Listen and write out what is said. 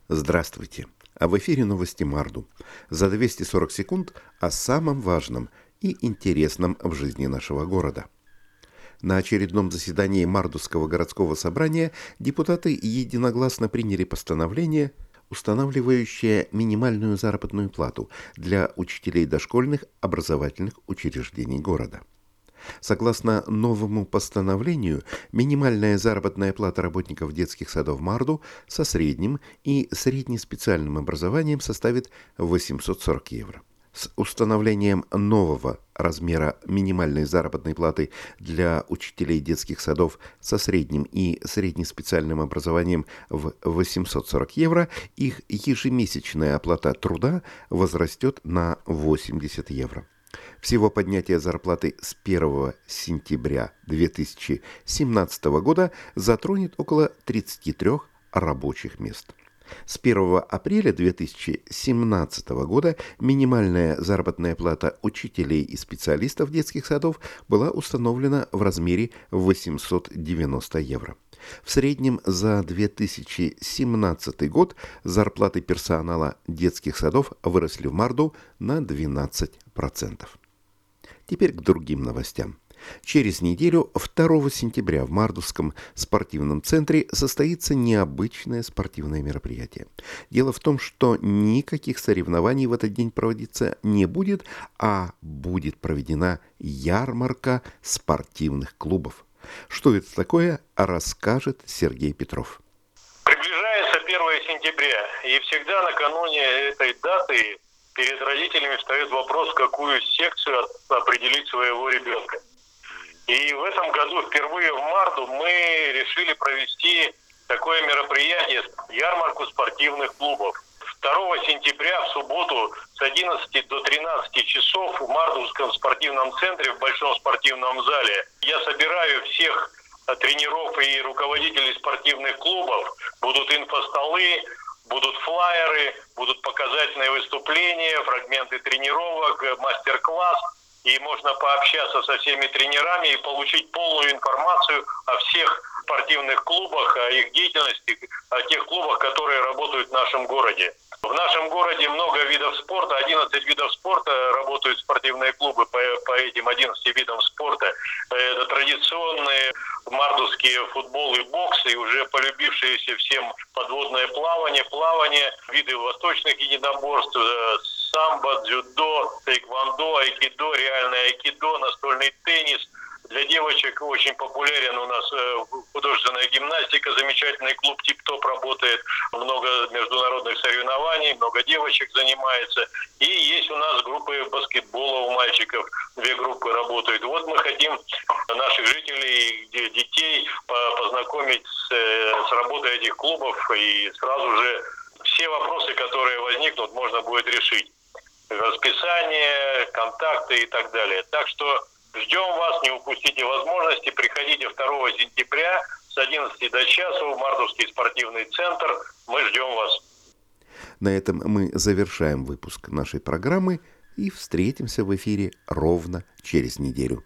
Здравствуйте! А в эфире новости Марду. За 240 секунд о самом важном и интересном в жизни нашего города. На очередном заседании Мардовского городского собрания депутаты единогласно приняли постановление, устанавливающее минимальную заработную плату для учителей дошкольных образовательных учреждений города. Согласно новому постановлению, минимальная заработная плата работников детских садов Марду со средним и среднеспециальным образованием составит 840 евро. С установлением нового размера минимальной заработной платы для учителей детских садов со средним и среднеспециальным образованием в 840 евро их ежемесячная оплата труда возрастет на 80 евро. Всего поднятие зарплаты с 1 сентября 2017 года затронет около 33 рабочих мест. С 1 апреля 2017 года минимальная заработная плата учителей и специалистов детских садов была установлена в размере 890 евро. В среднем за 2017 год зарплаты персонала детских садов выросли в Марду на 12%. Теперь к другим новостям. Через неделю, 2 сентября, в Мардовском спортивном центре состоится необычное спортивное мероприятие. Дело в том, что никаких соревнований в этот день проводиться не будет, а будет проведена ярмарка спортивных клубов. Что это такое, расскажет Сергей Петров. Приближается 1 сентября, и всегда накануне этой даты перед родителями встает вопрос, в какую секцию определить своего ребенка. И в этом году впервые в Марду мы решили провести такое мероприятие, ярмарку спортивных клубов. 2 сентября в субботу с 11 до 13 часов в Мардовском спортивном центре в Большом спортивном зале я собираю всех тренеров и руководителей спортивных клубов. Будут инфостолы, будут флаеры, будут показательные выступления, фрагменты тренировок, мастер-класс. И можно пообщаться со всеми тренерами и получить полную информацию о всех спортивных клубах, о их деятельности, о тех клубах, которые работают в нашем городе. В нашем городе много видов спорта, 11 видов спорта работают спортивные клубы по этим 11 видам спорта. Это традиционные мардовские футбол и бокс, и уже полюбившиеся всем подводное плавание, виды восточных единоборств, самбо, дзюдо, тэквондо, айкидо, реальное айкидо, настольный теннис. Для девочек очень популярен у нас художественная гимнастика, замечательный клуб «Тип-топ» работает, много международных соревнований, много девочек занимается. И есть у нас группы баскетбола у мальчиков, 2 группы работают. Вот мы хотим наших жителей, детей познакомить с работой этих клубов, и сразу же все вопросы, которые возникнут, можно будет решить. Расписание, контакты и так далее. Так что ждем вас, не упустите возможности, приходите 2 сентября с 11 до часу в Мардовский спортивный центр. Мы ждем вас. На этом мы завершаем выпуск нашей программы и встретимся в эфире ровно через неделю.